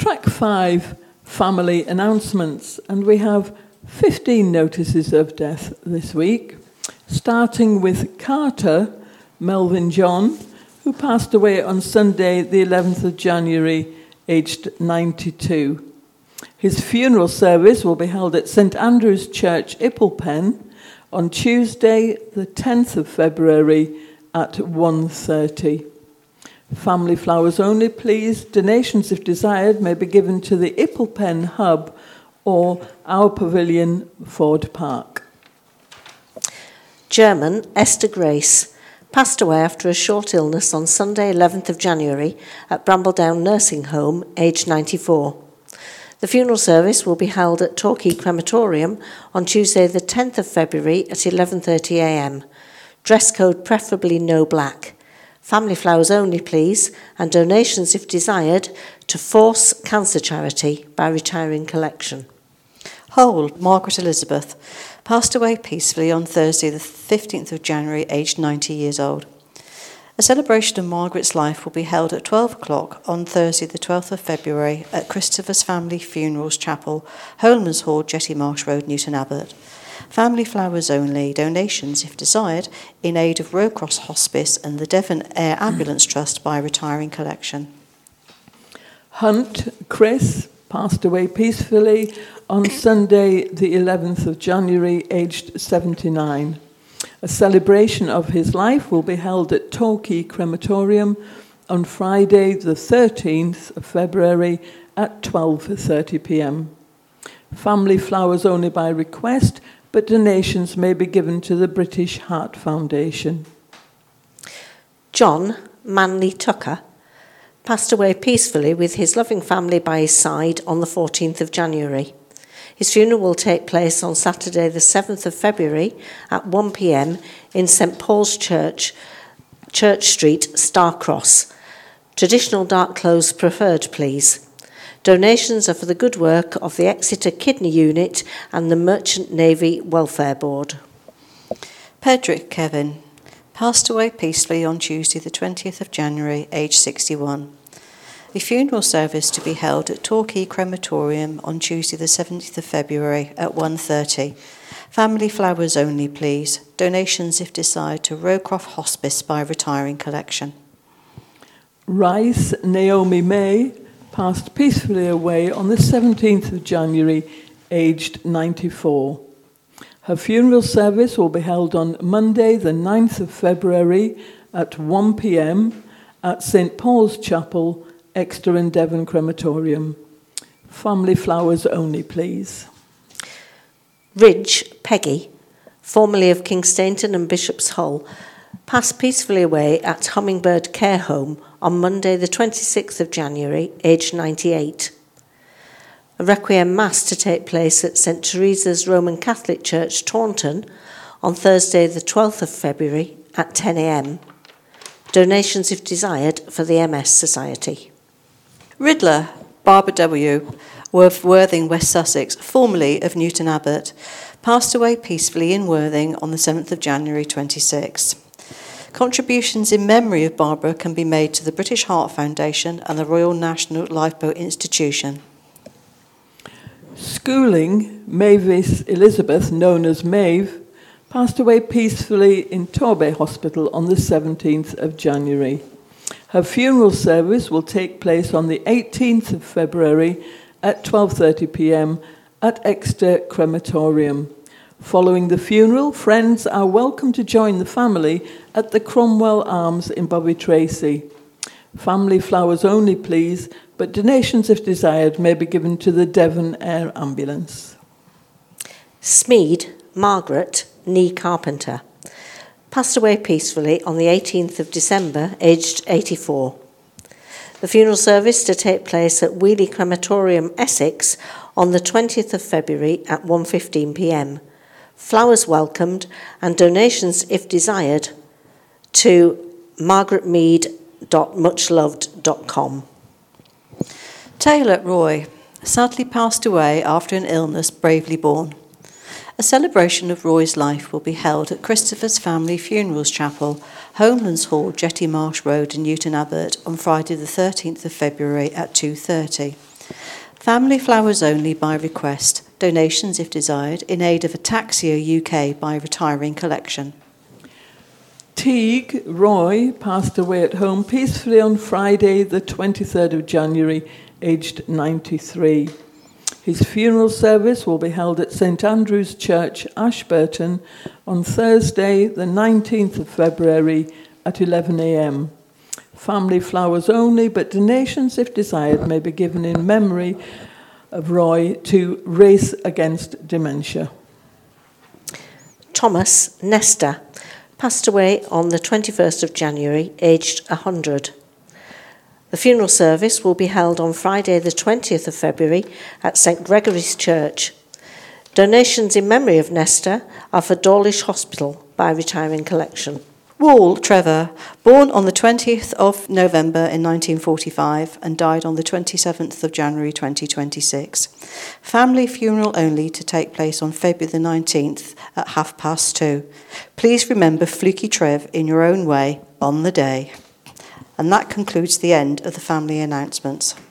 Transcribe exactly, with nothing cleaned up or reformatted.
Track five, family announcements, and we have fifteen notices of death this week, starting with Carter Melvin John, who passed away on Sunday, the eleventh of January, aged ninety-two. His funeral service will be held at St Andrew's Church, Ipplepen, on Tuesday, the tenth of February, at one thirty. Family flowers only, please. Donations, if desired, may be given to the Ipplepen Hub or our pavilion, Ford Park. German Esther Grace passed away after a short illness on Sunday, eleventh of January, at Brambledown Nursing Home, aged ninety-four. The funeral service will be held at Torquay Crematorium on Tuesday, the tenth of February, at eleven thirty a m. Dress code preferably no black. Family flowers only, please, and donations, if desired, to Force Cancer Charity by Retiring Collection. Hull Margaret Elizabeth passed away peacefully on Thursday, the fifteenth of January, aged ninety years old. A celebration of Margaret's life will be held at twelve o'clock on Thursday, the twelfth of February, at Christopher's Family Funerals Chapel, Holman's Hall, Jetty Marsh Road, Newton Abbot. Family flowers only, donations, if desired, in aid of Rowcross Hospice and the Devon Air Ambulance Trust by Retiring Collection. Hunt Chris passed away peacefully on Sunday, the eleventh of January, aged seventy-nine. A celebration of his life will be held at Torquay Crematorium on Friday, the thirteenth of February, at twelve thirty p m. Family flowers only by request, but donations may be given to the British Heart Foundation. John Manley Tucker passed away peacefully with his loving family by his side on the fourteenth of January. His funeral will take place on Saturday, the seventh of February, at one p m in St Paul's Church, Church Street, Starcross. Traditional dark clothes preferred, please. Donations are for the good work of the Exeter Kidney Unit and the Merchant Navy Welfare Board. Pedrick Kevin passed away peacefully on Tuesday, the twentieth of January, aged sixty-one. A funeral service to be held at Torquay Crematorium on Tuesday, the seventeenth of February, at one thirty. Family flowers only, please. Donations, if desired, to Rowcroft Hospice by Retiring Collection. Rice Naomi May passed peacefully away on the seventeenth of January, aged ninety-four. Her funeral service will be held on Monday, the ninth of February, at one p m at St Paul's Chapel, Exeter and Devon Crematorium. Family flowers only, please. Ridge Peggy, formerly of Kingstainton and Bishop's Hull, passed peacefully away at Hummingbird Care Home on Monday, the twenty-sixth of January, aged ninety-eight. A Requiem Mass to take place at St Teresa's Roman Catholic Church, Taunton, on Thursday, the twelfth of February, at ten a m. Donations, if desired, for the M S Society. Riddler Barbara W. of Worthing, West Sussex, formerly of Newton Abbot, passed away peacefully in Worthing on the seventh of January twenty-six. Contributions in memory of Barbara can be made to the British Heart Foundation and the Royal National Lifeboat Institution. Schooling Mavis Elizabeth, known as Maeve, passed away peacefully in Torbay Hospital on the seventeenth of January. Her funeral service will take place on the eighteenth of February at twelve thirty p m at Exeter Crematorium. Following the funeral, friends are welcome to join the family at the Cromwell Arms in Bobby Tracy. Family flowers only, please, but donations, if desired, may be given to the Devon Air Ambulance. Smead Margaret Nee Carpenter passed away peacefully on the eighteenth of December, aged eighty-four. The funeral service to take place at Wheeley Crematorium, Essex, on the twentieth of February at one fifteen p m. Flowers welcomed and donations, if desired, to margaret mead dot much loved dot com. Taylor Roy sadly passed away after an illness bravely borne. A celebration of Roy's life will be held at Christopher's Family Funerals Chapel, Homelands Hall, Jetty Marsh Road in Newton Abbot on Friday the thirteenth of February at two thirty. Family flowers only by request. Donations, if desired, in aid of Ataxia U K by Retiring Collection. Teague Roy passed away at home peacefully on Friday, the twenty-third of January, aged ninety-three. His funeral service will be held at St Andrew's Church, Ashburton, on Thursday, the nineteenth of February at eleven a m. Family flowers only, but donations, if desired, may be given in memory of Roy to Race Against Dementia. Thomas Nestor passed away on the twenty-first of January, aged one hundred. The funeral service will be held on Friday the twentieth of February at St Gregory's Church. Donations in memory of Nestor are for Dawlish Hospital by Retiring Collection. Wall Trevor, born on the twentieth of November in nineteen forty-five and died on the twenty-seventh of January twenty twenty-six. Family funeral only to take place on February the nineteenth at half past two. Please remember Fluky Trev in your own way on the day. And that concludes the end of the family announcements.